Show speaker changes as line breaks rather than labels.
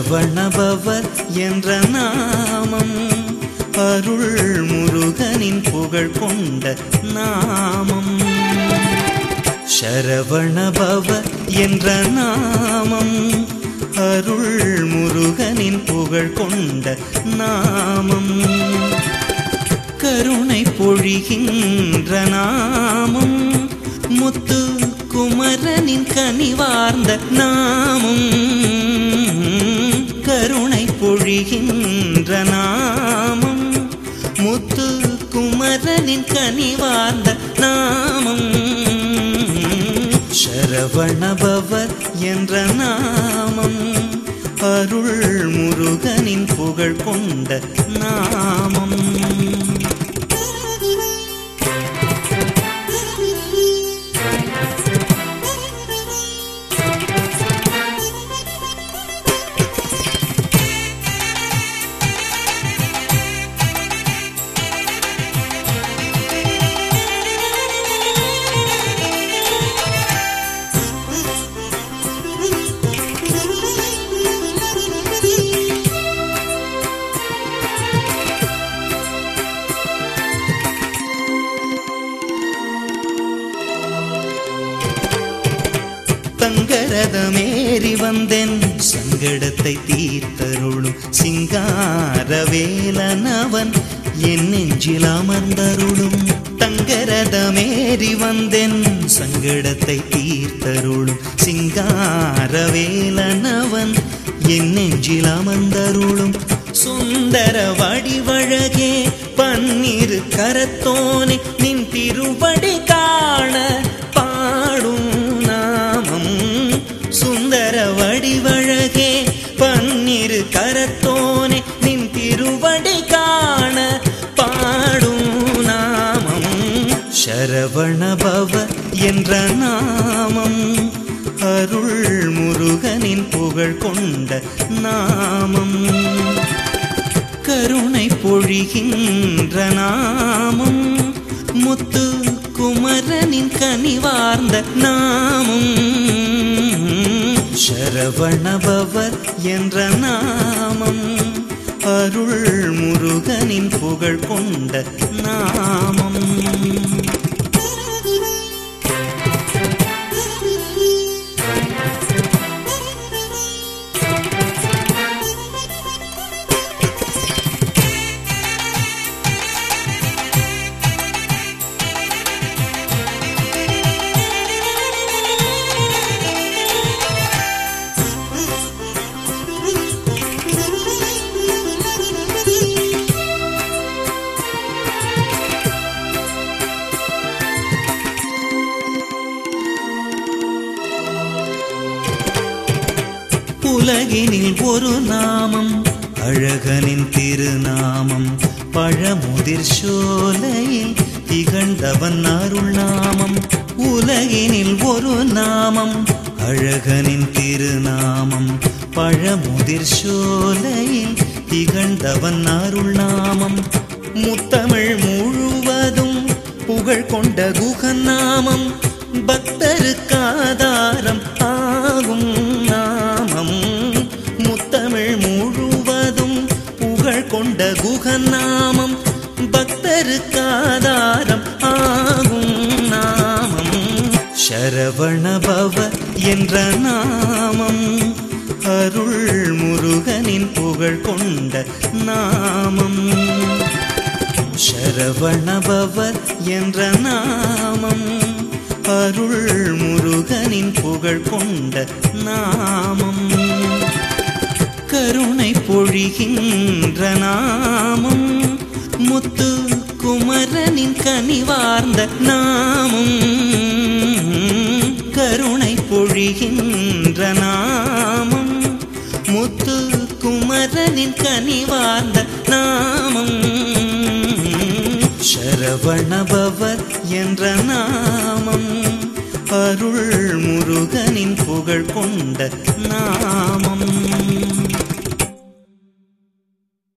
சரவணபவர் என்ற நாமம் அருள் முருகனின் புகழ் கொண்ட நாமம். சரவணபவர் என்ற நாமம் அருள் முருகனின் புகழ் கொண்ட நாமம். கருணை பொழிகின்ற நாமம் முத்து குமரனின் கனிவார்ந்த நாமம். கருணை பொழிகின்ற நாமம் முத்து குமரனின் கனிவார்ந்த நாமம். சரவணபவர் என்ற நாமம் அருள் முருகனின் புகழ் கொண்ட நாமம். தங்கரதமேறி வந்தேன் சங்கடத்தை தீர்த்தருளும் சிங்காரவேலனவன் என் நெஞ்சில் அமர்ந்தருளும். தங்கரதமேறி வந்தேன் சங்கடத்தை தீர்த்தருளும் சிங்காரவேலனவன் என் நெஞ்சில் அமர்ந்தருளும். சுந்தர வடிவழகே பன்னிரு கரத்தோனே நின் திருவடி காண பாடும் நாமம். சுந்தர வடிவழகே பன்னிரு கரத்தோனே நின் திருவடி காண பாடும் நாமம். சரவணபவ என்ற நாமம் அருள் முருகனின் புகழ் கொண்ட நாமம். கருணை பொழிகின்ற நாமம் முத்து குமரனின் கனிவார்ந்த நாமம். சரவணபவர் என்ற நாமம் அருள் முருகனின் புகழ் கொண்ட நாமம். உலகினில் ஒரு நாமம் அழகனின் திருநாமம். பழமுதிர் சோலையில் திகழ்ந்தவன் அருள் நாமம். உலகினில் ஒரு நாமம் அழகனின் திருநாமம். பழமுதிர் சோலையில் திகழ்ந்தவன் அருள் நாமம். முத்தமிழ் முழுவதும் புகழ் கொண்ட குகன் நாமம். பக்தருக்கு ஆதாரம் ஆகும் நாமம். முத்தமிழ் முழுவதும் புகழ் கொண்ட குகன் நாமம். பக்தருக்கு ஆதாரம் ஆகும் நாமம். சரவணபவ என்ற நாமம் அருள் முருகனின் புகழ் கொண்ட நாமம். சரவணபவர் என்ற நாமம் அருள் முருகனின் புகழ் கொண்ட நாமம். கருணை பொழிகின்ற நாமம் முத்து குமரனின் கனிவார்ந்த நாமம். கருணை பொழிகின்ற நாமம் முத்து குமரனின் கனிவார்ந்த நாமம். சரவணபவர் என்ற நாமம் அருள் முருகனின் புகழ் கொண்ட நாமம்.